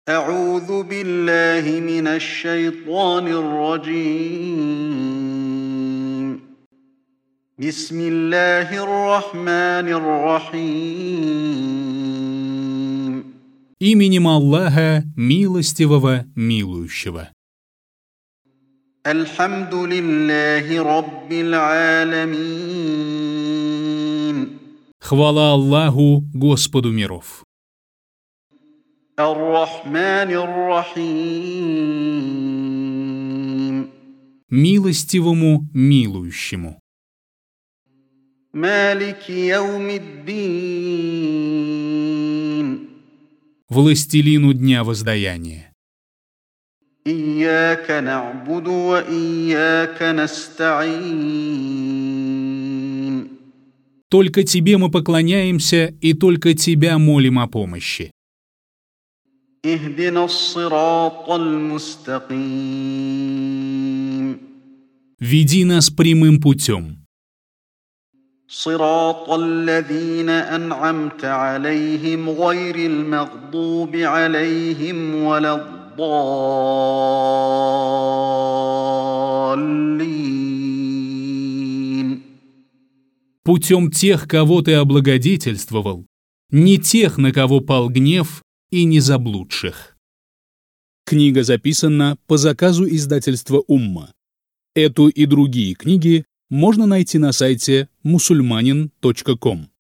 أعوذ بالله من الشيطان الرجيم. بسم الله الرحمن الرحيم. Именем Аллаха, милостивого, милующего. الحمد لله رب العالمين. Хвала Аллаху, Господу миров. الرحمن الرحيم. Милостивому, милующему. مالك يوم الدين. Властелину дня воздаяния. إياك نعبد وإياك نستعين. Только Тебе мы поклоняемся и только Тебя молим о помощи. اهدنا الصراط المستقيم. Веди нас прямым путем. صراط الذين أنعمت عليهم غير المغضوب عليهم ولا الضالين. Путем тех, кого Ты облагодетельствовал, не тех, на кого пал гнев, и не заблудших. Книга записана по заказу издательства «Умма». Эту и другие книги можно найти на сайте musulmanin.com.